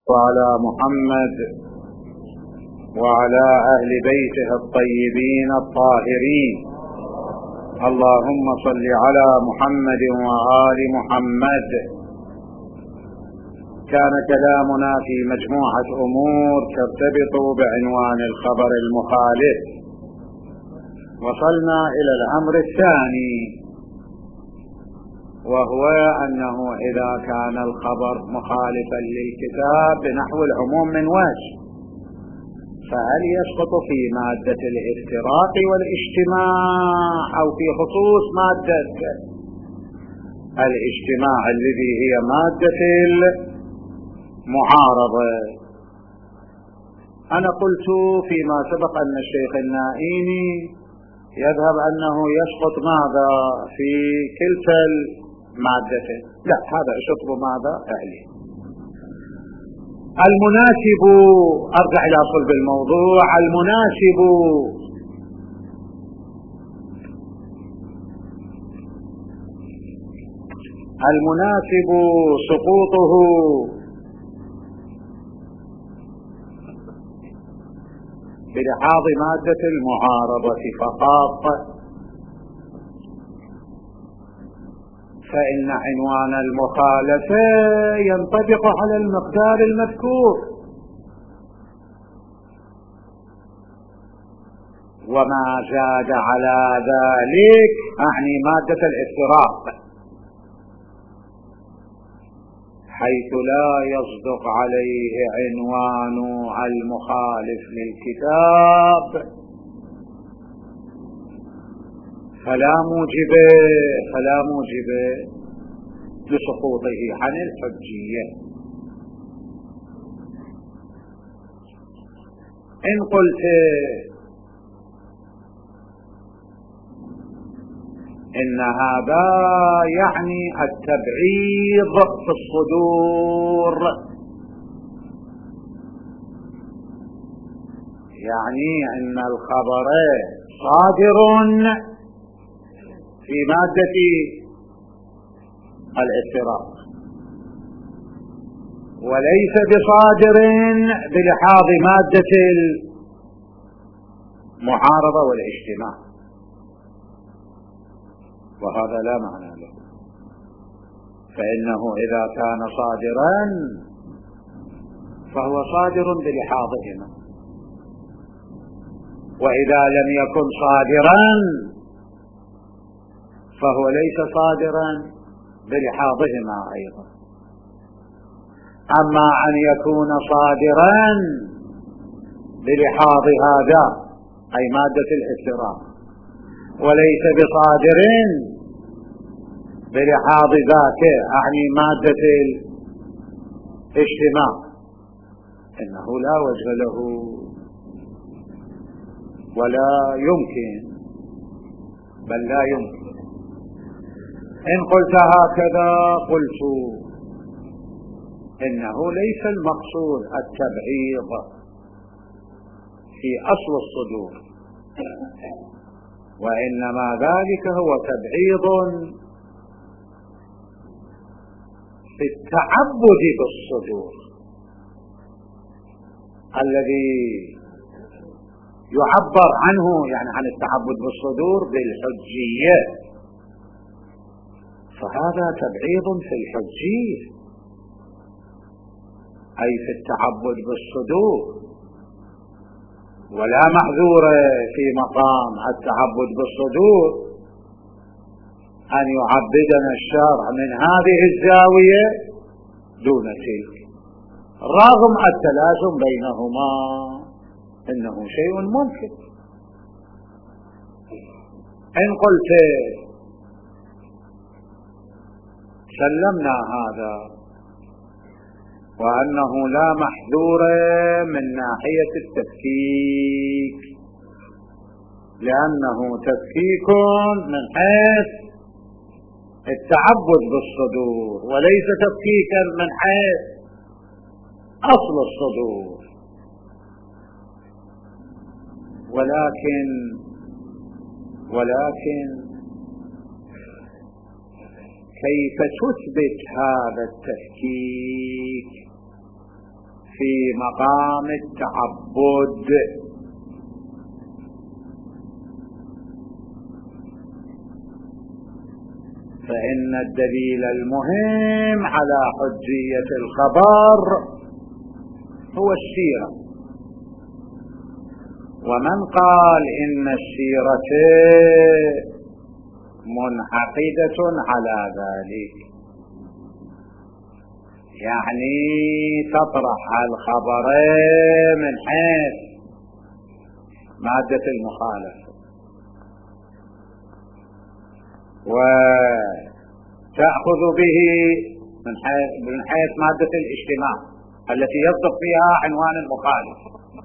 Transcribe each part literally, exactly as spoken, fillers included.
وعلى محمد وعلى أهل بيته الطيبين الطاهرين. اللهم صل على محمد وآل محمد. كان كلامنا في مجموعة أمور ترتبط بعنوان الخبر المخالف. وصلنا إلى الأمر الثاني، وهو أنه إذا كان الخبر مخالفا للكتاب بنحو العموم من وجه، فهل يسقط في مادة الافتراق والاجتماع أو في خصوص مادة الاجتماع الذي هي مادة المعارضة؟ أنا قلت فيما سبق أن الشيخ النائيني يذهب أنه يسقط ماذا في كلتا المادتين. لا، هذا شطب ماذا أهلي. المناسب، أرجع إلى صلب الموضوع، المناسب المناسب سقوطه بلحاظ مادة المعارضة فقط، فإن عنوان المخالفة ينطبق على المقدار المذكور، وما زاد على ذلك أعني مادة الافتراق، حيث لا يصدق عليه عنوان المخالف للكتاب، فلا موجب فلا موجب لسقوطه عن الحجية. إن قلت إن هذا يعني التبعيض في الصدور، يعني أن الخبر صادر في مادة الافتراق وليس بصادر بلحاظ مادة المعارضة والاجتماع، وهذا لا معنى له. فإنه إذا كان صادرا فهو صادر بلحاظهما، وإذا لم يكن صادرا فهو ليس صادرا بلحاظهما أيضا. أما أن يكون صادرا بلحاظ هذا أي مادة الافتراق وليس بصادر بلحاظ ذاك أعني مادة الاجتماع، إنه لا وجه له ولا يمكن، بل لا يمكن. إن قلت هكذا قلت إنه ليس المقصود التبعيض في أصل الصدور، وإنما ذلك هو تبعيض في التعبد بالصدور الذي يعبر عنه، يعني عن التعبد بالصدور بالحجية، فهذا تبعيض في الحجية أي في التعبد بالصدور، ولا محذور في مقام التعبد بالصدور أن يعبدنا الشرع من هذه الزاوية دون تلك، رغم التلازم بينهما، إنه شيء ممكن. إن قلت سلمنا هذا وأنه لا محذور من ناحية التفكيك، لأنه تفكيك من حيث التعبد بالصدور وليس تفكيكا من حيث أصل الصدور. ولكن ولكن كيف تثبت هذا التفكيك في مقام التعبد. فإن الدليل المهم على حجية الخبر هو السيرة، ومن قال إن السيرة منعقدة على ذلك يعني تطرح الخبرين من حيث مادة المخالفة وتأخذ به من حيث, من حيث مادة الاجتماع التي يصدق فيها عنوان المخالف،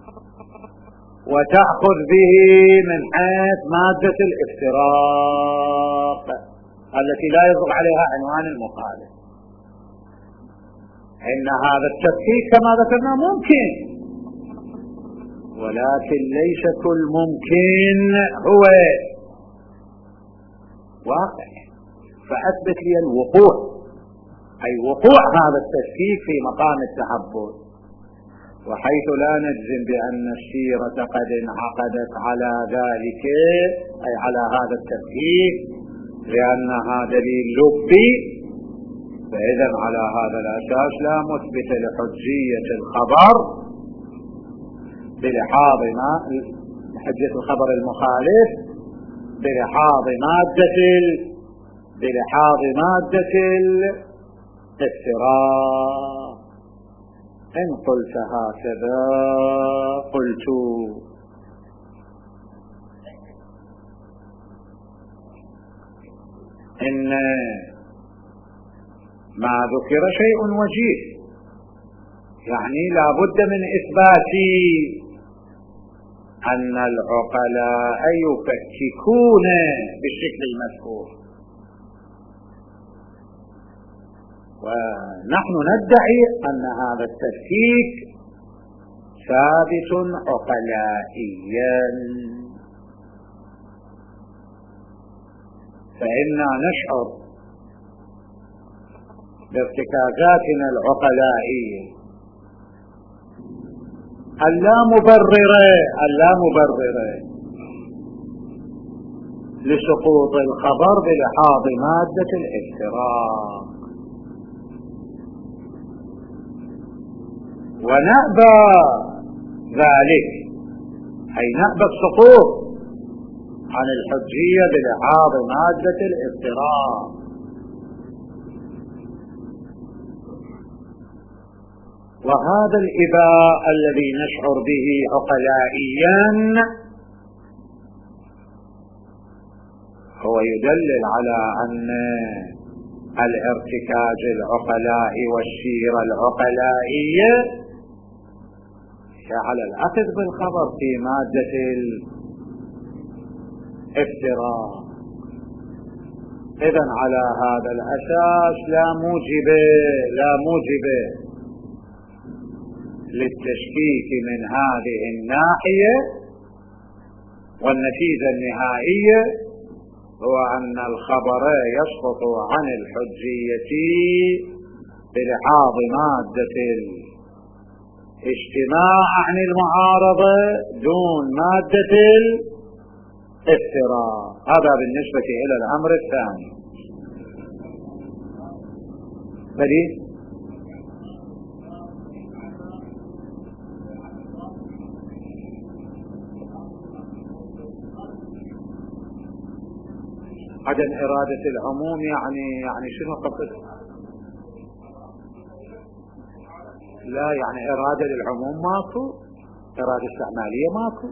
وتأخذ به من حيث مادة الافتراق التي لا يصدق عليها عنوان المخالف. إن هذا التفكيك كما ذكرنا ممكن، ولكن ليس كل ممكن هو واقع. فأثبت لي الوقوع، أي وقوع هذا التفكيك في مقام التعبد، وحيث لا نجزم بأن السيرة قد انعقدت على ذلك أي على هذا التفكيك لأنها دليل لبي، فإذا على هذا الأساس لا مثبت لحجية الخبر بلحاظ ما حجية الخبر المخالف بلحاظ مادة بلحاظ مادة الافتراء. إن قلت هكذا قلت إن ما ذكر شيء وجيه، يعني لا بد من إثبات أن العقلاء يفككون بالشكل المذكور، ونحن ندعي أن هذا التفكيك ثابت عقلائيا، فإنا نشعر بارتكازاتنا العقلائية اللا مبررة اللا مبررة لسقوط الخبر بلحاظ مادة الافتراق، ونأبى ذلك أي نأبى السقوط عن الحجية بلحاظ مادة الافتراق. وهذا الإباء الذي نشعر به عقلائيا هو يدلل على أن الارتكاز العقلائي والسيرة العقلائية على الأخذ بالخبر في مادة الافتراء. إذن على هذا الأساس لا موجب لا موجب للتشكيك من هذه الناحية، والنتيجة النهائية هو أن الخبر يسقط عن الحجية بلحاظ مادة الاجتماع عن المعارضة دون مادة الافتراء. هذا بالنسبة إلى الأمر الثاني. بدي عدم إرادة العموم يعني يعني شنو قصد؟ لا يعني إرادة للعموم ماكو، إرادة استعمالية ماكو.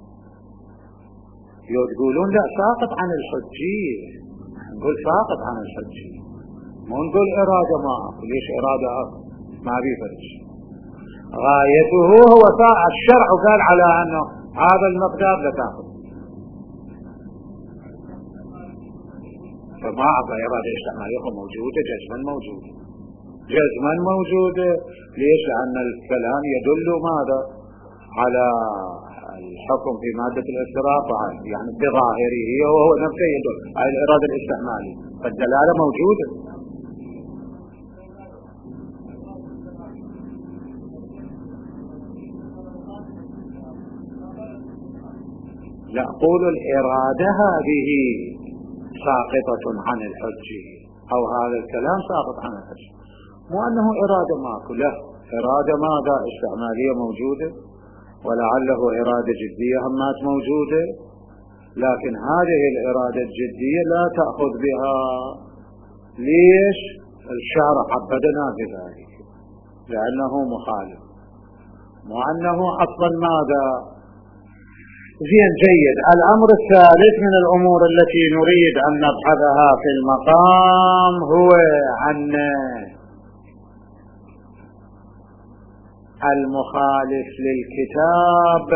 يقولون لا ساقط عن الحجية، نقول ساقط عن الحجية، مو نقول إرادة ماكو. ليش إرادة أكو؟ ما بيفرش. غايته هو الشرع قال على أنه هذا المقدار لا تأخذ، فما أعطى إرادة استعمالية موجودة جزما موجودة جزما موجودة. ليش؟ لأن الكلام يدل ماذا؟ على الحكم في مادة الافتراق يعني بظاهره وهو نفسه يدل على الإرادة الاستعمالية، فالدلالة موجودة. لا، قولوا الإرادة هذه ساقطة عن الحجية، أو هذا الكلام ساقط عن الحجية، مو أنه إرادة ماكو، لا، إرادة ماذا استعمالية موجودة، ولعله إرادة جدية همات موجودة، لكن هذه الإرادة الجدية لا تأخذ بها. ليش؟ الشارع عبدنا بذلك لأنه مخالف، مو أنه أصلا ماذا. زين، جيد. الأمر الثالث من الأمور التي نريد أن نبحثها في المقام هو عن المخالف للكتاب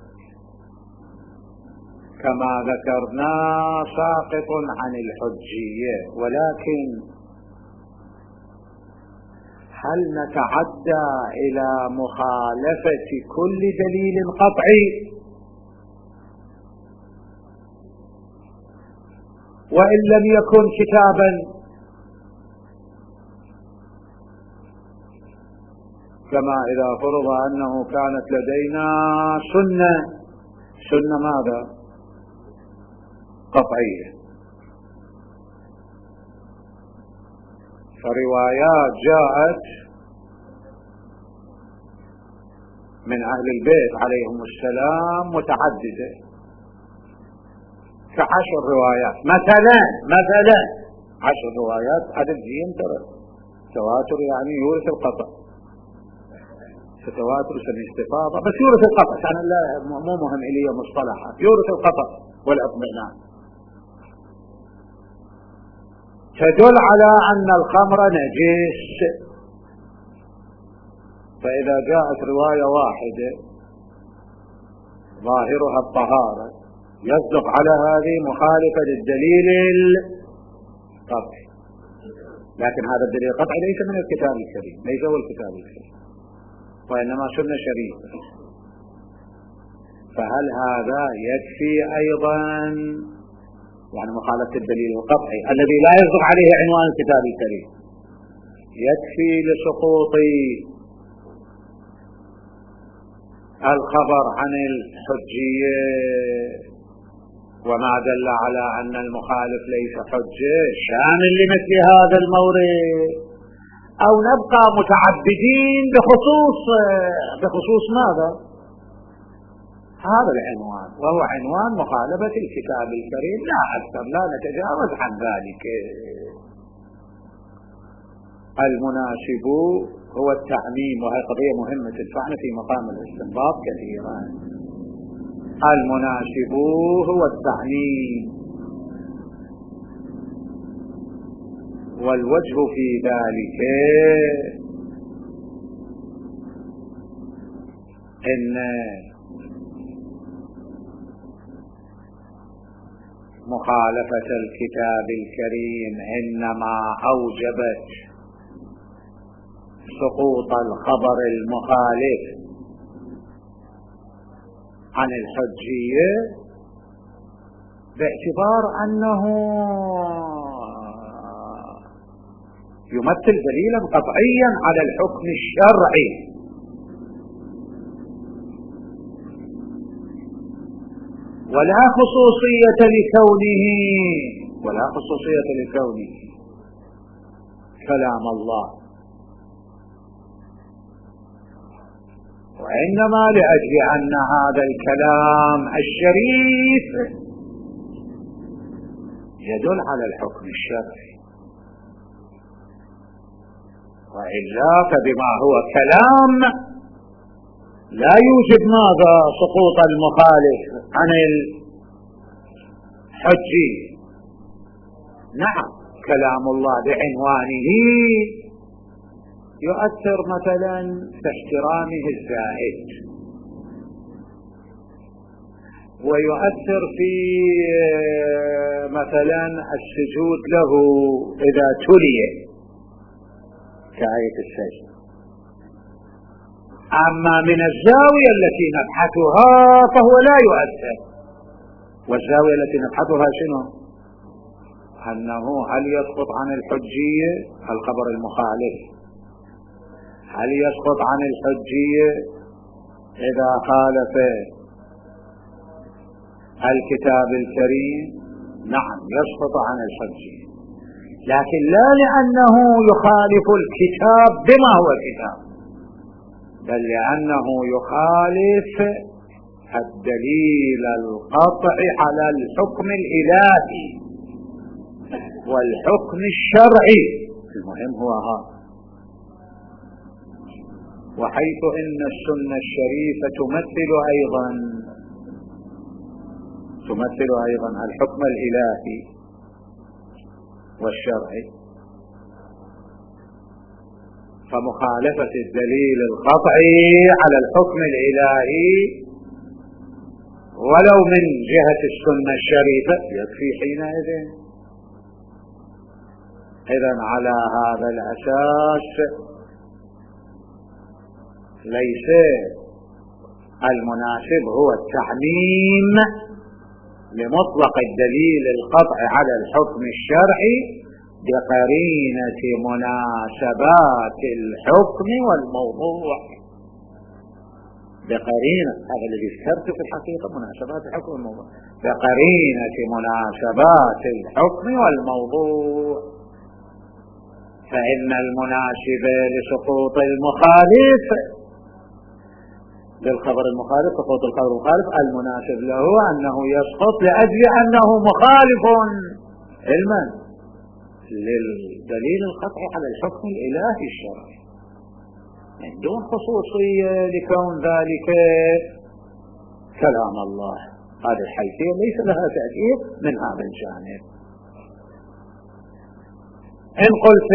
كما ذكرنا ساقط عن الحجية، ولكن هل نتعدى إلى مخالفة كل دليل قطعي؟ وإن لم يكن كتابا، كما إذا فرض أنه كانت لدينا سنة سنة ماذا؟ قطعية، فروايات جاءت من أهل البيت عليهم السلام متعددة كعشر روايات مثلا مثلا عشر روايات عدد زين، ترى تواتر يعني يورث القطع، تواتر يسمي استفاضة، بس يورث القطع، كان لا مو مهم إلي مصطلحات، يورث القطع والاطمئنان، تدل على أن الخمر نجس. فإذا جاءت رواية واحدة ظاهرها الطهارة يصدق على هذه مخالفة للدليل القطعي، لكن هذا الدليل القطعي ليس من الكتاب الكريم، ليس هو الكتاب الكريم، وإنما سنة شريفة. فهل هذا يكفي أيضا؟ يعني مخالفة الدليل القطعي الذي لا يصدق عليه عنوان الكتاب الكريم يكفي لسقوط الخبر عن الحجية؟ وما دل على أن المخالف ليس حجة شامل لمثل هذا المورد، أو نبقى متعبدين بخصوص بخصوص ماذا؟ هذا العنوان، وهو عنوان مخالفة الكتاب الكريم، لا أكثر، لا نتجاوز عن ذلك. المناسب هو التعميم، وهي قضية مهمة تدفعنا في مقام الاستنباط كثيرا. المناسب هو التعميم، والوجه في ذلك إن مخالفة الكتاب الكريم إنما أوجبت سقوط الخبر المخالف عن الحجية باعتبار أنه يمثل دليلا قطعيا على الحكم الشرعي، ولا خصوصية لكونه ولا خصوصية لكونه كلام الله، وإنما لأجل أن هذا الكلام الشريف يدل على الحكم الشرعي، وإلا فبما هو كلام لا يوجب ماذا؟ سقوط المخالف عن الحجي. نعم، كلام الله بعنوانه يؤثر مثلا في احترامه الزائد، ويؤثر في مثلا السجود له إذا تلي كآية السجد. أما من الزاوية التي نبحثها فهو لا يؤثر، والزاوية التي نبحثها شنو؟ أنه هل يسقط عن الحجية الخبر المخالف؟ هل يسقط عن الحجية إذا خالف الكتاب الكريم نعم يسقط عن الحجية، لكن لا لأنه يخالف الكتاب بما هو كتاب، بل لأنه يخالف الدليل القطعي على الحكم الإلهي والحكم الشرعي. المهم هو هذا. وحيث إن السنة الشريفة تمثل أيضا تمثل أيضا الحكم الإلهي والشرعي، فمخالفة الدليل القطعي على الحكم الإلهي ولو من جهة السنة الشريفة يكفي حينئذ. إذن على هذا الأساس ليس المناسب هو التعميم لمطلق الدليل القطعي على الحكم الشرعي بقرينة مناسبات الحكم والموضوع، بقرينة هذا الذي ذكرته في الحقيقة مناسبات الحكم والموضوع، بقرينة مناسبات الحكم والموضوع، فإن المناسب لسقوط المخالف للخبر المخالف سقوط الخبر المخالف المناسب له أنه يسقط لأجل أنه مخالف علما للدليل القطعي على الحكم الإلهي الشرعي، من دون خصوصية لكون ذلك كلام الله. هذه الحيثية ليس لها تأثير من هذا الجانب. إن قلت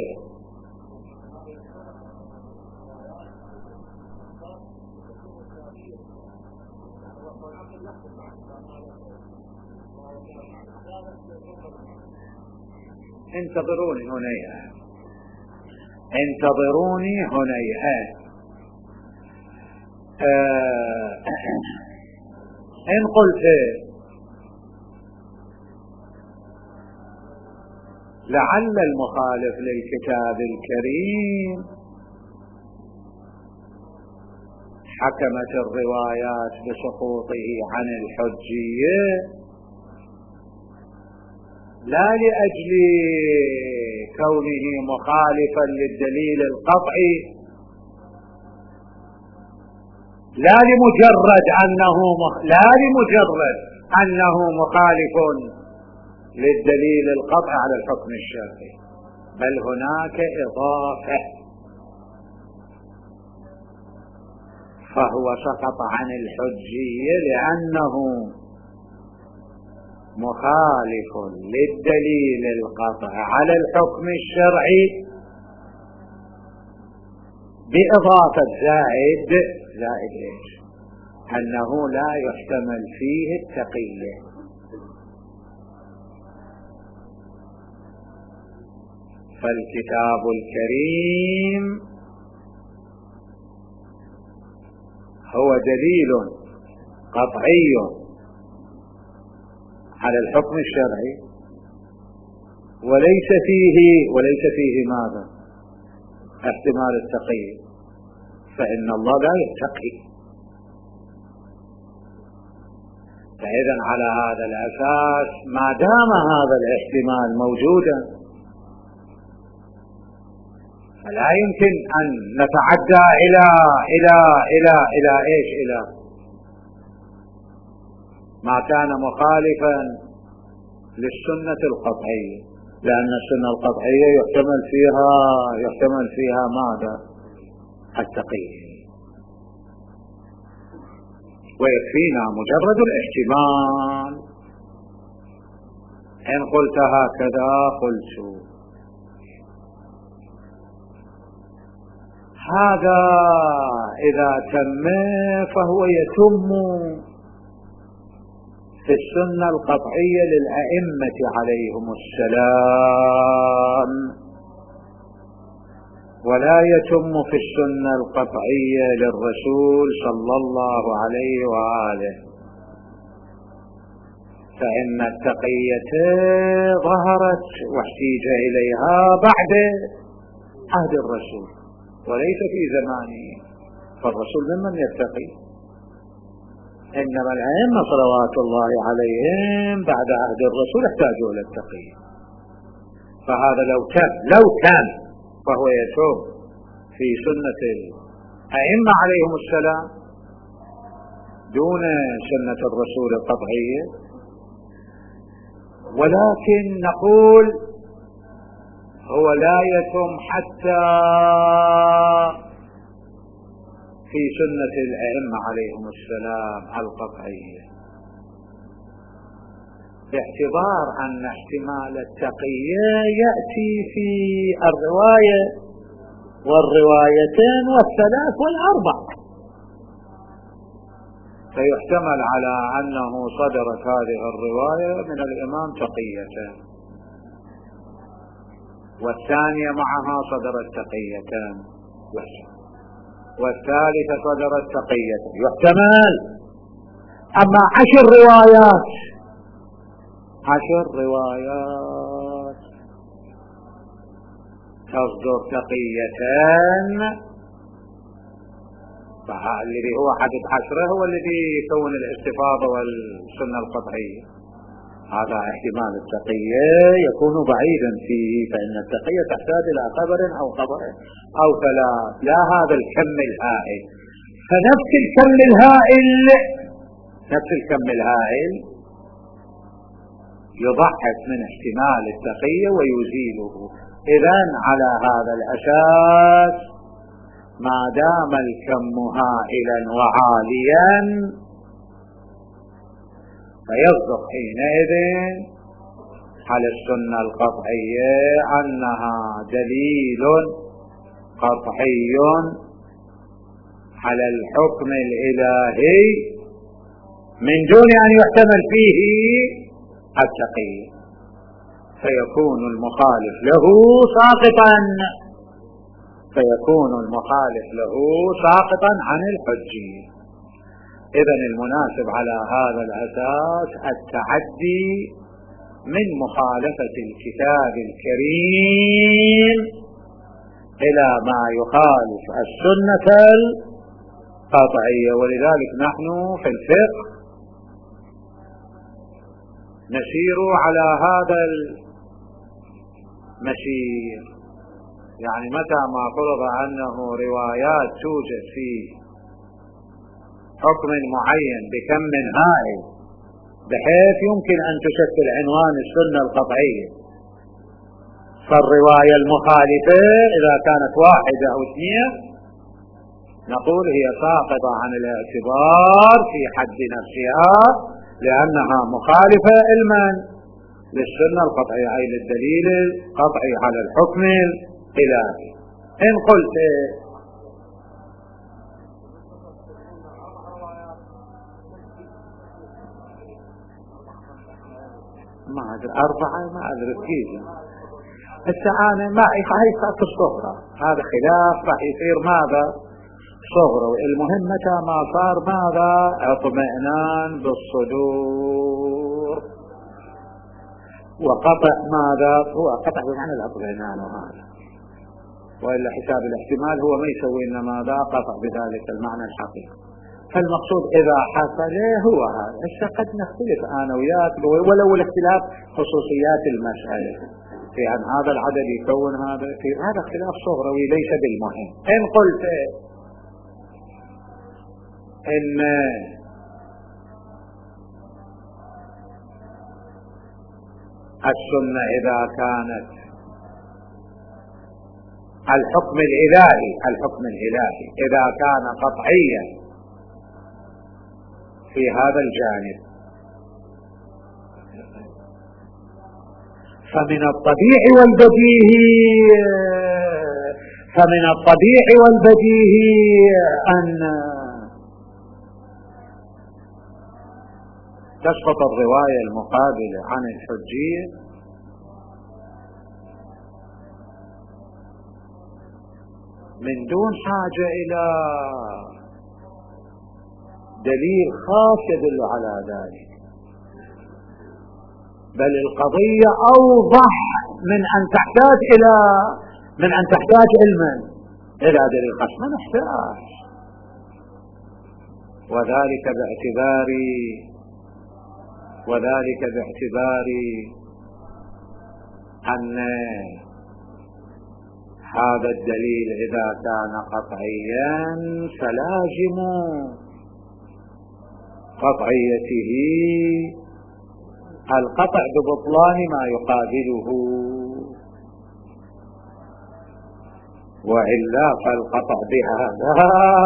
انتظروني هنيئا انتظروني هنيئا آه إن قلت لعل المخالف للكتاب الكريم حكمت الروايات بسقوطه عن الحجية لا لأجل كونه مخالفا للدليل القطعي، لا لمجرد أنه مخ... لا لمجرد أنه مخالف للدليل القطعي على الحكم الشرعي، بل هناك إضافة، فهو سقط عن الحجية لأنه مخالف للدليل القطعي على الحكم الشرعي بإضافة زائد زائد إيش؟ أنه لا يحتمل فيه التقية. فالكتاب الكريم هو دليل قطعي على الحكم الشرعي وليس فيه وليس فيه ماذا؟ احتمال التقية، فإن الله لا يتقي. فإذا على هذا الأساس ما دام هذا الاحتمال موجودا فلا يمكن أن نتعدى إلى إلى إلى إلى إيش؟ إلى ما كان مخالفا للسنة القطعية، لأن السنة القطعية يحتمل فيها يحتمل فيها ماذا؟ التقية، ويكفينا مجرد الاحتمال. إن قلت هكذا قلت هذا إذا تم فهو يتم في السنة القطعية للأئمة عليهم السلام، ولا يتم في السنة القطعية للرسول صلى الله عليه وآله، فإن التقية ظهرت واحتيج إليها بعد عهد الرسول وليس في زمانه، فالرسول ممن يتقي. إنما الأئمة صلوات الله عليهم بعد عهد الرسول احتاجوا إلى التقية، فهذا لو كان لو كان فهو يسوق في سنة الأئمة عليهم السلام دون سنة الرسول القطعية. ولكن نقول هو لا يتم حتى في سنة الأئمة عليهم السلام القطعية، باعتبار أن احتمال التقية يأتي في الرواية والروايتين والثلاث والأربع، فيحتمل على أنه صدرت هذه الرواية من الإمام تقيتان، والثانية معها صدرت تقيتان، والثالثة صدرت تقيتان، يحتمل. أما عشر روايات عشر روايات تصدر تقيتان، فالذي هو حدث عشرة هو الذي يكون الاستفاضة والسنة القطعية، هذا احتمال التقية يكون بعيدا فيه، فإن التقية تحتاج إلى خبر أو خبرين أو ثلاث، لا هذا الكم الهائل. فنفس الكم الهائل نفس الكم الهائل يضحك من احتمال التقية ويزيله. إذن على هذا الأساس ما دام الكم هائلا وعاليا فيصدق حينئذ على السنة القطعية أنها دليل قطعي على الحكم الإلهي من دون أن يحتمل فيه التقية، فيكون المخالف له ساقطا فيكون المخالف له ساقطا عن الحجية. إذن المناسب على هذا الأساس التعدي من مخالفة الكتاب الكريم إلى ما يخالف السنة القطعية. ولذلك نحن في الفقه نسير على هذا المسير، يعني متى ما فرض أنه روايات توجد في حكم معين بكم من هائل بحيث يمكن أن تشكل عنوان السنة القطعية، فالرواية المخالفة إذا كانت واحدة أو اثنين نقول هي ساقطة عن الاعتبار في حد نفسها لأنها مخالفة علما للسنة القطعية، أي للدليل القطعي على الحكم الإلهي. إن قلت ما أدري أربعة ما أدري كيف السعانة ما هي صارت الصغرى، هذا خلاف راح يصير ماذا صغرى. المهم متى ما صار ماذا اطمئنان بالصدور وقطع ماذا هو قطع بمعنى الاطمئنان، وهذا وإلا حساب الاحتمال هو ما يسوي إلا ماذا قطع بذلك المعنى الحقيقي. فالمقصود إذا حصل هو هذا. إذا قد نختلف أنا وياك ولو الاختلاف خصوصيات المسألة في أن هذا العدد يكون هذا في هذا اختلاف صغروي ليس بالمهم. إن قلت إن السنة إذا كانت الحكم الإلهي الحكم الإلهي إذا كان قطعيا في هذا الجانب فمن الطبيعي والبديهي فمن الطبيعي والبديهي أن تسقط الرواية المقابلة عن الحجية من دون حاجة إلى دليل خاص يدل على ذلك، بل القضية أوضح من أن تحتاج إلى من أن تحتاج علما إلى دليل خاص. ما نحتاج وذلك باعتبار وذلك باعتبار أن هذا الدليل إذا كان قطعيا فلازم قطعيته القطع ببطلان ما يقابله، وإلا فالقطع بهذا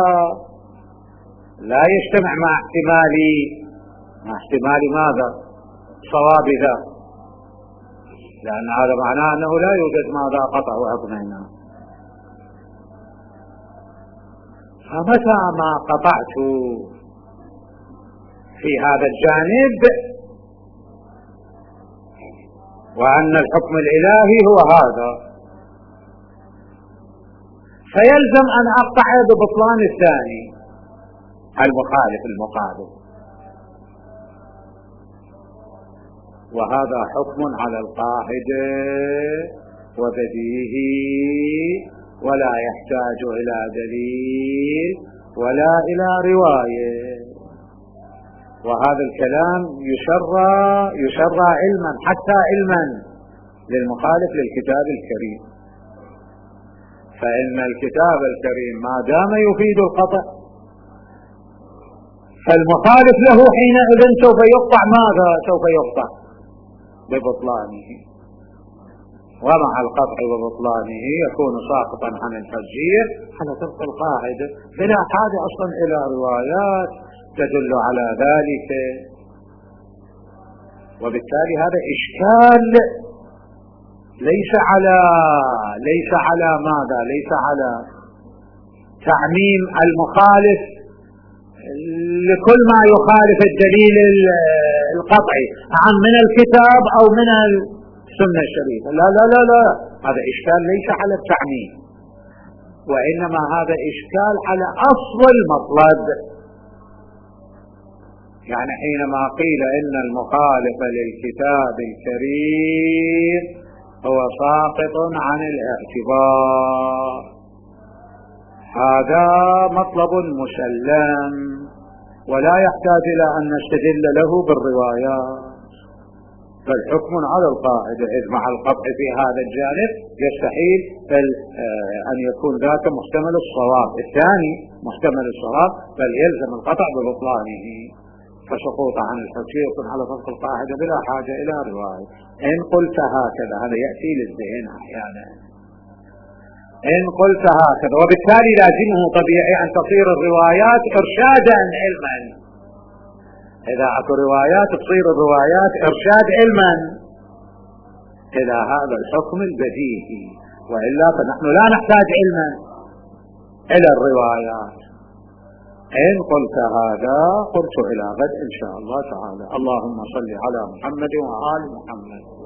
لا يجتمع مع احتمال مع احتمال ماذا؟ صواب ذا، لأن هذا معناه أنه لا يوجد ماذا قطع واطمئنان. فمتى ما قطعت في هذا الجانب وأن الحكم الإلهي هو هذا، فيلزم أن أقطع ببطلان الثاني المخالف المقابل، وهذا حكم على القاعدة وبديهي ولا يحتاج إلى دليل ولا إلى رواية. وهذا الكلام يشرع يشرع علما حتى علما للمخالف للكتاب الكريم، فإن الكتاب الكريم ما دام يفيد القطع فالمخالف له حينئذ سوف يقطع ماذا؟ سوف يقطع ببطلانه، ومع القطع وبطلانه يكون ساقطا عن الحجية على تلك القاعدة بلا حاجة أصلا إلى روايات تدل على ذلك. وبالتالي هذا إشكال ليس على ليس على ماذا؟ ليس على تعميم المخالف لكل ما يخالف الدليل القطعي عن من الكتاب أو من السنة الشريفة، لا لا لا لا، هذا إشكال ليس على التعميم، وإنما هذا إشكال على أصل المطلب. يعني حينما قيل إن المخالف للكتاب الكريم هو ساقط عن الاعتبار، هذا مطلب مسلم ولا يحتاج إلى أن نستدل له بالروايات، بل حكم على القاعدة، إذ مع القطع في هذا الجانب يستحيل أن يكون ذاك محتمل الصواب، الثاني محتمل الصواب، بل يلزم القطع ببطلانه، فسقوط عن الحجية يكون على فرق القاعدة بلا حاجة إلى رواية. إن قلت هكذا، هذا يأتي للذهن أحيانا، إن قلت هكذا، وبالتالي لازمه طبيعي أن تصير الروايات إرشادا علما. إذا أكو روايات تصير الروايات إرشاد علما إلى هذا الحكم البديهي، وإلا فنحن لا نحتاج علما إلى الروايات. إن قلت هذا قلت إلى غد إن شاء الله تعالى. اللهم صل على محمد وآل محمد.